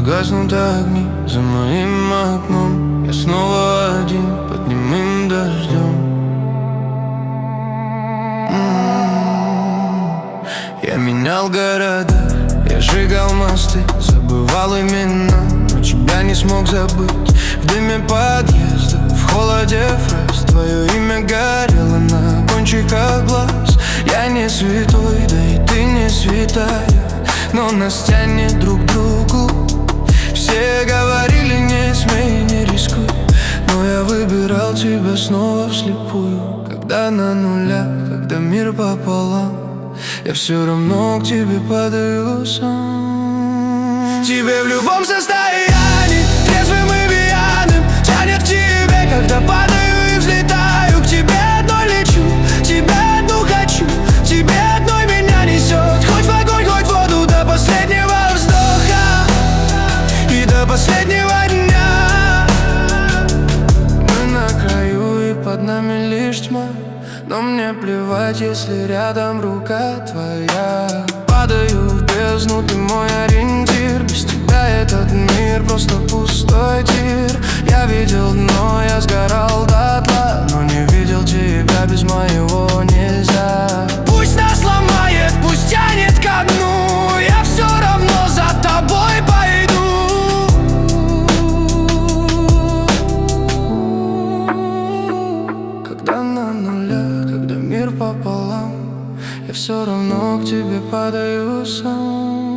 гаснут огни за моим окном. Я снова один под немым дождем. Я менял города, я сжигал мосты, забывал имена, но тебя не смог забыть. В дыме подъезда, в холоде фраз, твое имя горело на кончиках глаз. Я не святой, да и ты не святая, но нас тянет друг к другу. Все говорили: не смей, не рискуй, но я выбирал тебя снова вслепую. Когда на нулях, когда мир пополам, я все равно к тебе падаю сам. Тебе в любом состоянии, трезвым и пьяным, тянет к тебе, когда падаю и взлетаю. К тебе одной лечу, тебе одну хочу, тебе одной меня несет. Хоть в огонь, хоть в воду, до последнего вздоха и до последнего дня. Мы на краю и под нами лишь тьма, но мне плевать, если рядом рука твоя. Падаю в бездну, ты мой ориентир. Без тебя этот мир просто пустой тир. Я видел дно, я сгорал дотла, но не видел тебя, без моего нельзя. Пусть нас ломает, пусть тянет ко дну, я все равно за тобой пойду. Когда на нулях, когда мир пополам, я все равно к тебе падаю сам.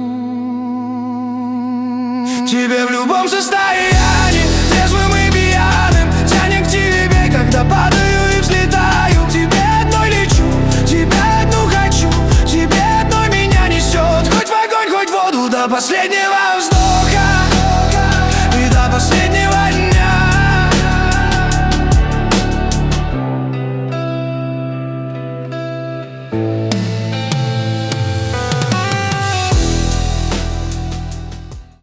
Тебе в любом состоянии, трезвым и пьяным, тянет к тебе, когда падаю и взлетаю. К тебе одной лечу, тебе одну хочу, тебе одной меня несет. Хоть в огонь, хоть в воду, до последнего.